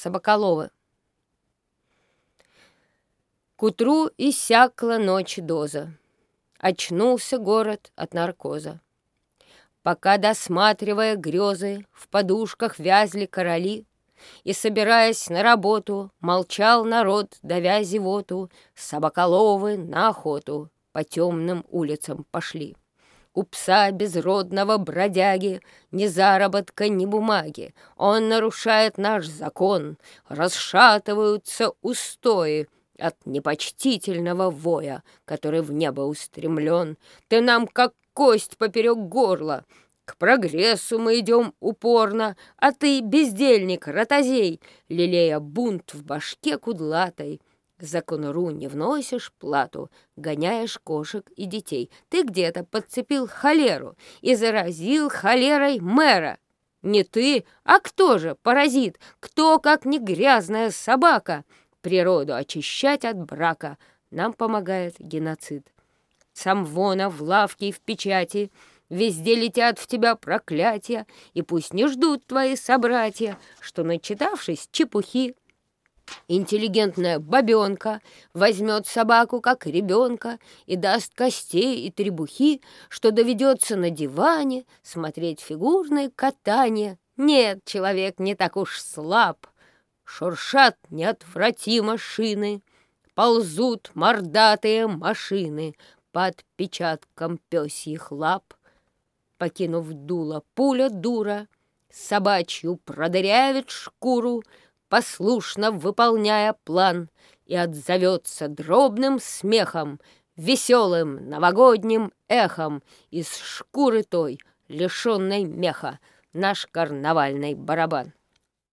Собаколовы. К утру иссякла ночи доза. Очнулся город от наркоза. Пока, досматривая грезы, в подушках вязли короли, и, собираясь на работу, молчал народ, давя зевоту, собаколовы на охоту по темным улицам пошли. У пса безродного бродяги ни заработка, ни бумаги. Он нарушает наш закон, расшатываются устои от непочтительного воя, который в небо устремлен. Ты нам как кость поперек горла. К прогрессу мы идем упорно, а ты, бездельник, ротозей, лелея бунт в башке кудлатой, закону не вносишь плату, гоняешь кошек и детей. Ты где-то подцепил холеру и заразил холерой мэра. Не ты, а кто же, паразит? Кто, как не грязная собака? Природу очищать от брака нам помогает геноцид. Самвона в лавке и в печати, везде летят в тебя проклятия, и пусть не ждут твои собратья, что, начитавшись чепухи, интеллигентная бабенка возьмет собаку как ребенка и даст костей и требухи, что доведется на диване смотреть фигурное катание. Нет, человек не так уж слаб. Шуршат неотвратимо шины, ползут мордатые машины под отпечатком пёсьих лап. Покинув дуло, пуля дура собачью продырявит шкуру, послушно выполняя план, и отзовется дробным смехом, веселым новогодним эхом из шкуры той, лишенной меха, наш карнавальный барабан.